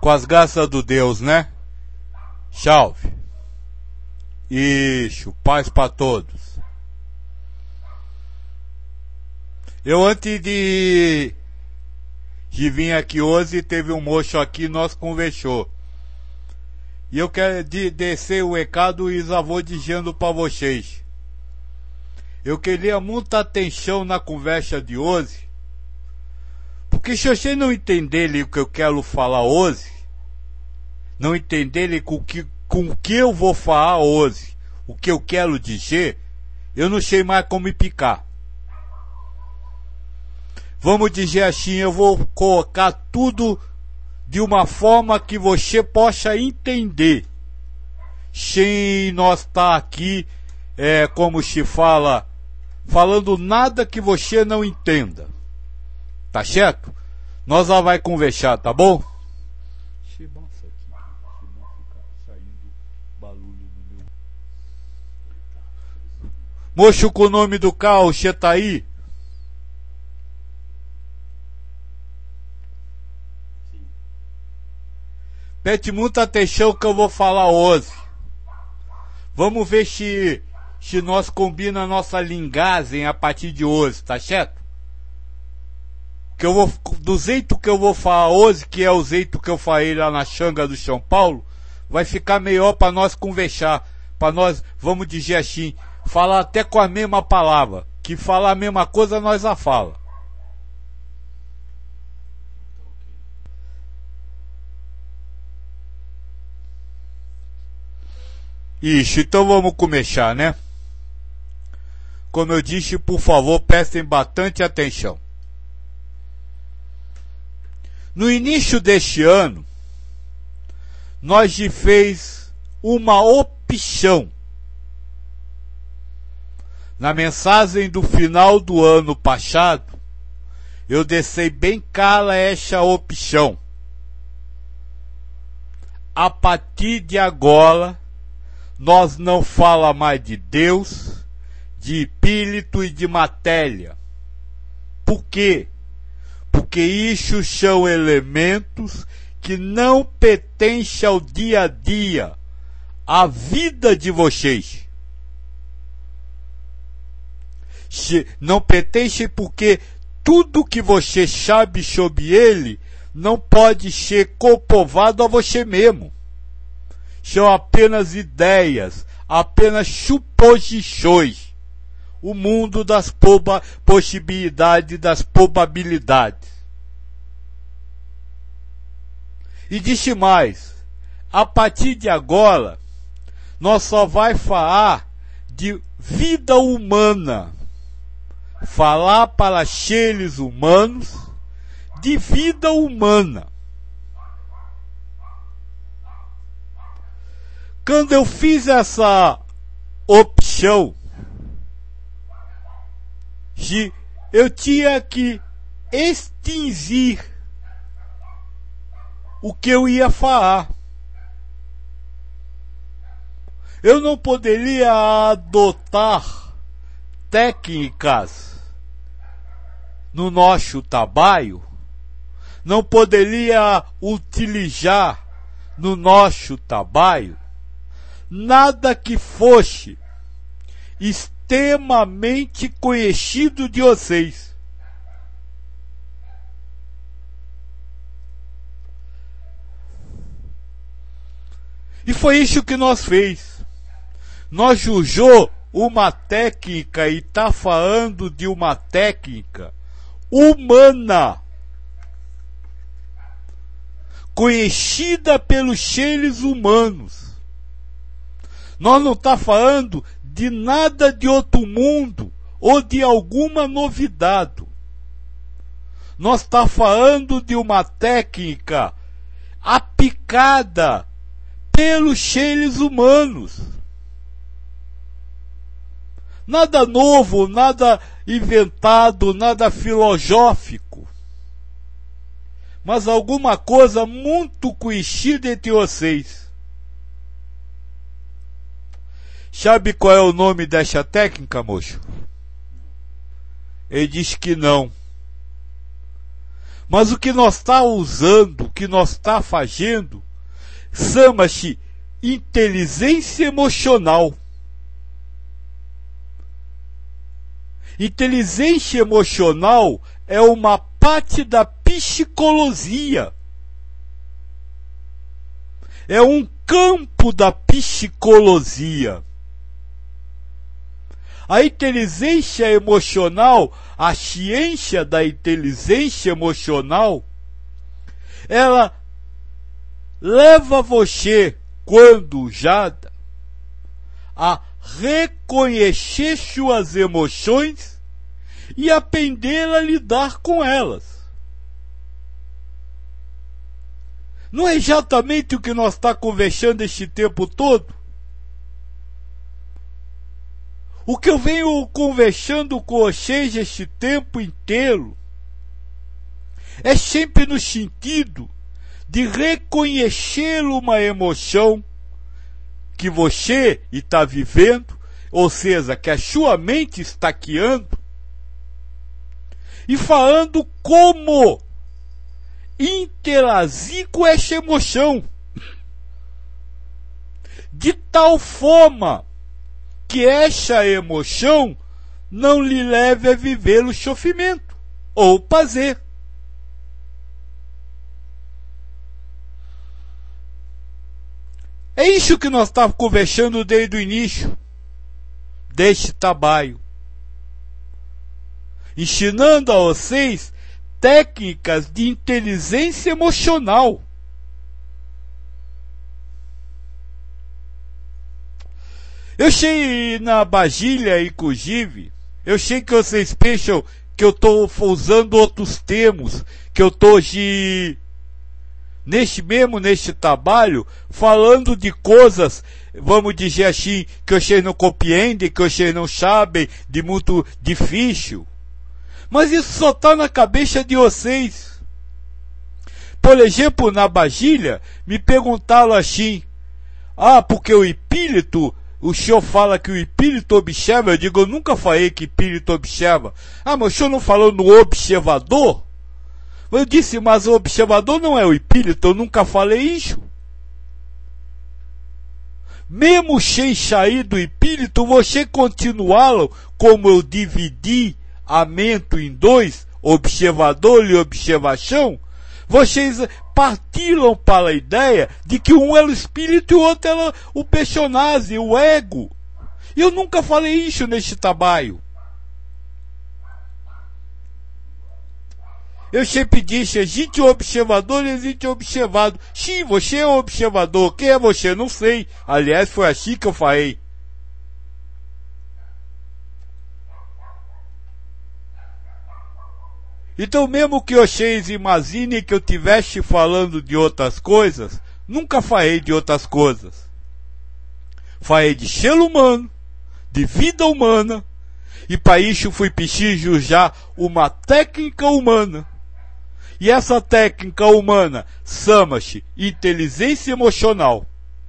Com as graças do Deus, né? Salve. Isso, paz para todos. Eu antes de vir aqui hoje, teve um moço aqui, nós conversou. E eu quero descer o recado e já vou dizendo para vocês. Eu queria muita atenção na conversa de hoje, porque se você não entenderem o que eu quero falar hoje, não entenderem com o que eu vou falar hoje, o que eu quero dizer, eu não sei mais como me picar. Vamos dizer assim, eu vou colocar tudo de uma forma que você possa entender, sem nós estar aqui, como se fala, falando nada que você não entenda. Tá certo? Nós já vai conversar, tá bom? Moço com o nome do carro, você tá aí? Preste muita atenção que eu vou falar hoje. Vamos ver se nós combina a nossa linguagem a partir de hoje, tá certo? Que eu vou, do jeito que eu vou falar hoje, que é o jeito que eu falei lá na Xanga do São Paulo, vai ficar melhor para nós conversar, para nós, vamos dizer assim, falar até com a mesma palavra, que falar a mesma coisa nós já fala. Isso, então vamos começar, né? Como eu disse, por favor, prestem bastante atenção. No início deste ano, nós fez uma opção. Na mensagem do final do ano passado, eu deixei bem clara essa opção. A partir de agora, nós não fala mais de Deus, de espírito e de matéria. Por quê? Porque isso são elementos que não pertencem ao dia a dia, à vida de vocês. Não pertencem porque tudo que você sabe sobre ele não pode ser comprovado a você mesmo. São apenas ideias, apenas suposições. O mundo das possibilidades, das probabilidades. E disse mais, a partir de agora, nós só vai falar de vida humana. Falar para seres humanos de vida humana. Quando eu fiz essa opção, eu tinha que extingir o que eu ia falar. Eu não poderia adotar técnicas no nosso trabalho, não poderia utilizar no nosso trabalho nada que fosse extremamente conhecido de vocês. E foi isso que nós fez. Nós usou uma técnica e está falando de uma técnica humana, conhecida pelos seres humanos. Nós não está falando de nada de outro mundo ou de alguma novidade. Nós está falando de uma técnica aplicada pelos seres humanos. Nada novo, nada inventado, nada filosófico. Mas alguma coisa muito conhecida entre vocês. Sabe qual é o nome dessa técnica, moço? Ele disse que não. Mas o que nós está usando, o que nós está fazendo, chama-se inteligência emocional. Inteligência emocional é uma parte da psicologia. É um campo da psicologia. A inteligência emocional, a ciência da inteligência emocional, ela leva você, quando usada, a reconhecer suas emoções e aprender a lidar com elas. Não é exatamente o que nós estamos conversando este tempo todo? O que eu venho conversando com vocês este tempo inteiro é sempre no sentido de reconhecer uma emoção que você está vivendo, ou seja, que a sua mente está criando, e falando como interagir com essa emoção, de tal forma que essa emoção não lhe leve a viver o sofrimento ou prazer. É isso que nós estávamos conversando desde o início deste trabalho, ensinando a vocês técnicas de inteligência emocional. Eu sei na Basília, inclusive, eu sei que vocês pensam que eu estou usando outros termos, que eu estou neste trabalho, falando de coisas, vamos dizer assim, que vocês não compreendem, que vocês não sabem, de muito difícil. Mas isso só está na cabeça de vocês. Por exemplo, na Basília, me perguntaram assim, porque o espírito, o senhor fala que o espírito observa, eu digo, eu nunca falei que o espírito observa. Mas o senhor não falou no observador? Eu disse, mas o observador não é o espírito, eu nunca falei isso. Mesmo sem sair do espírito, você continuá-lo, como eu dividi a mente em dois, observador e observação, vocês partiram para a ideia de que um era o espírito e o outro era o personagem, o ego. E eu nunca falei isso neste trabalho. Eu sempre disse, existe o observador e existe o observado. Sim, você é o observador. Quem é você? Não sei. Aliás, foi assim que eu falei. Então, mesmo que vocês imaginem que eu estivesse falando de outras coisas, nunca falei de outras coisas. Falei de ser humano, de vida humana, e para isso fui preciso usar uma técnica humana. E essa técnica humana chama-se inteligência emocional.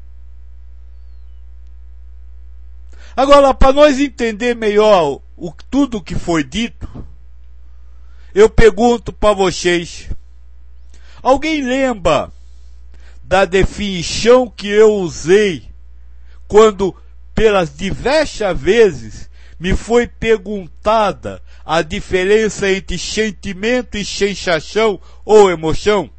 Agora, para nós entender melhor tudo o que foi dito, eu pergunto para vocês, alguém lembra da definição que eu usei quando, pelas diversas vezes, me foi perguntada a diferença entre sentimento e sensação ou emoção?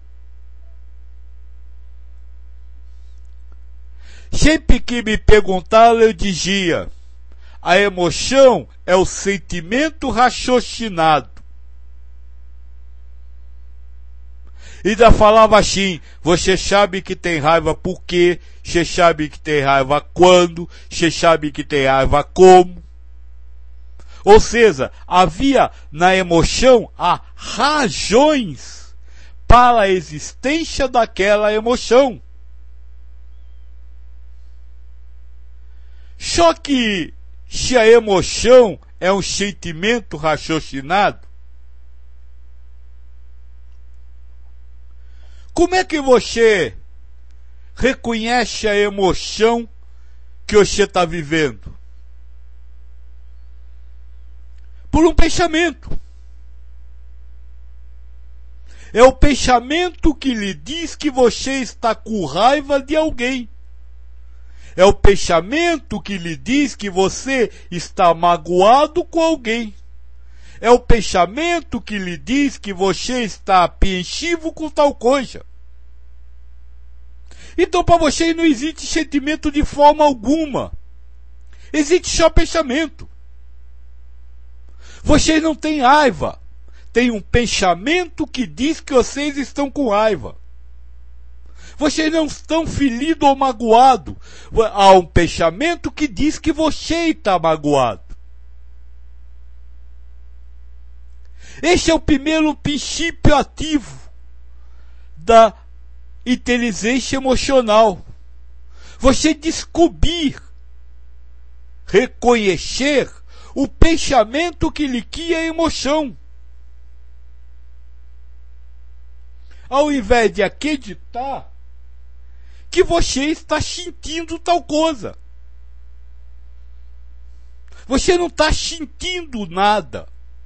Sempre que me perguntaram, eu dizia, a emoção é o sentimento raciocinado. E ainda falava assim, você sabe que tem raiva por quê, você sabe que tem raiva quando, você sabe que tem raiva como. Ou seja, havia na emoção razões para a existência daquela emoção. Só que se a emoção é um sentimento raciocinado, como é que você reconhece a emoção que você está vivendo? Por um pensamento. É o pensamento que lhe diz que você está com raiva de alguém. É o pensamento que lhe diz que você está magoado com alguém. É o pensamento que lhe diz que você está apreensivo com tal coisa. Então para você não existe sentimento de forma alguma. Existe só pensamento. Vocês não têm raiva. Tem um pensamento que diz que vocês estão com raiva. Vocês não estão feridos ou magoados. Há um pensamento que diz que você está magoado. Este é o primeiro princípio ativo da inteligência emocional. Você descobrir, reconhecer o pensamento que lhe cria emoção. Ao invés de acreditar que você está sentindo tal coisa. Você não está sentindo nada.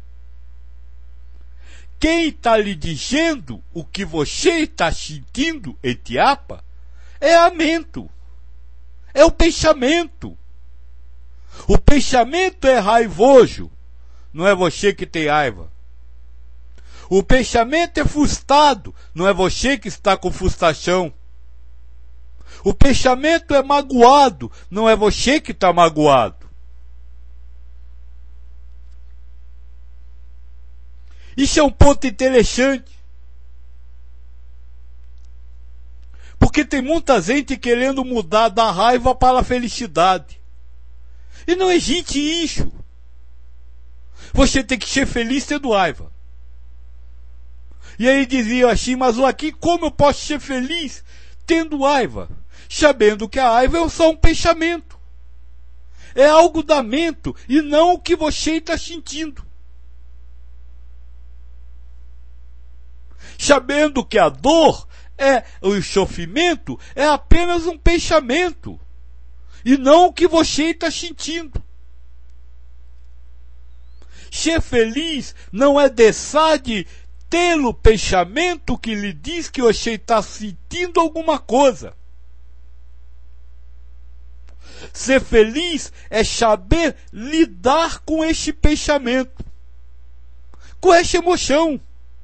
Quem está lhe dizendo o que você está sentindo, etiapa, é a mente. É o pensamento. O pensamento é raivoso. Não é você que tem raiva. O pensamento é frustrado. Não é você que está com frustração. O pensamento é magoado. Não é você que está magoado. Isso é um ponto interessante. Porque tem muita gente querendo mudar da raiva para a felicidade. E não existe isso. Você tem que ser feliz tendo raiva. E aí dizia assim, mas aqui como eu posso ser feliz tendo raiva? Sabendo que a raiva é só um pensamento. É algo da mente e não o que você está sentindo. Sabendo que a dor, o sofrimento, é apenas um pensamento. E não o que você está sentindo. Ser feliz não é deixar de ter o pensamento que lhe diz que você está sentindo alguma coisa. Ser feliz é saber lidar com este pensamento, com essa emoção.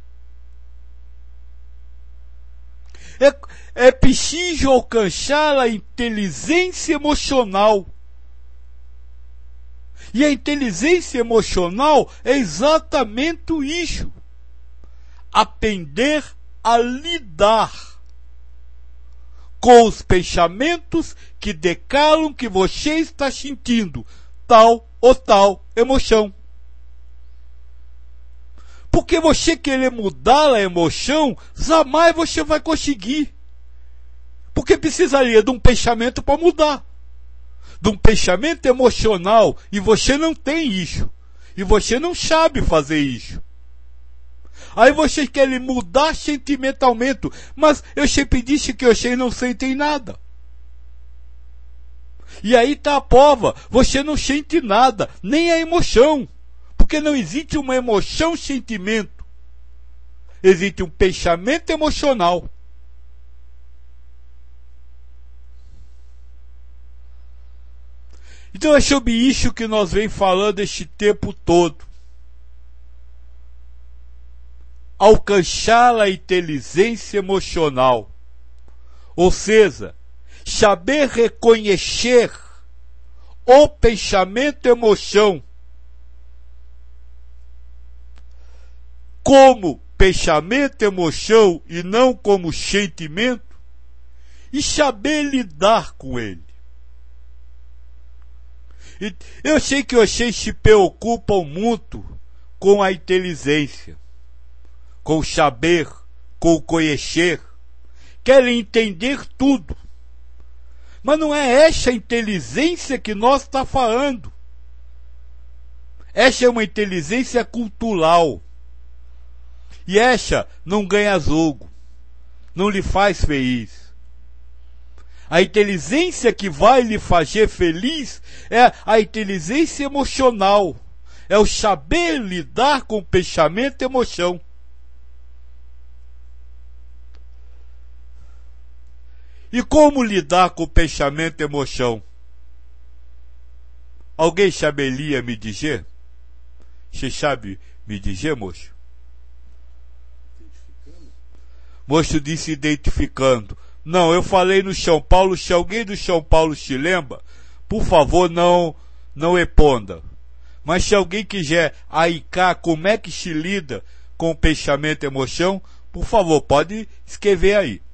É preciso alcançar a inteligência emocional. E a inteligência emocional é exatamente isso. Aprender a lidar com os pensamentos que declaram que você está sentindo tal ou tal emoção. Porque você querer mudar a emoção, jamais você vai conseguir. Porque precisaria de um pensamento para mudar. De um pensamento emocional. E você não tem isso. E você não sabe fazer isso. Aí vocês querem mudar sentimentalmente. Mas eu sempre disse que vocês não sentem nada. E aí está a prova. Você não sente nada. Nem a emoção. Porque não existe uma emoção, sentimento. Existe um pensamento emocional. Então é sobre isso que nós vem falando este tempo todo. Alcançar a inteligência emocional. Ou seja, saber reconhecer o pensamento e emoção como pensamento e emoção e não como sentimento, e saber lidar com ele. E eu sei que vocês se preocupam muito com a inteligência, com o saber, com o conhecer, querem entender tudo. Mas não é essa inteligência que nós estamos falando. Essa é uma inteligência cultural. E essa não ganha jogo, não lhe faz feliz. A inteligência que vai lhe fazer feliz é a inteligência emocional. É o saber lidar com pensamento e emoção. E como lidar com o pensamento e emoção? Alguém saberia me dizer? Você sabe me dizer, moço? Moço disse identificando. Não, eu falei no São Paulo. Se alguém do São Paulo se lembra, por favor, não responda. Mas se alguém quiser aicar como é que se lida com o pensamento e emoção, por favor, pode escrever aí.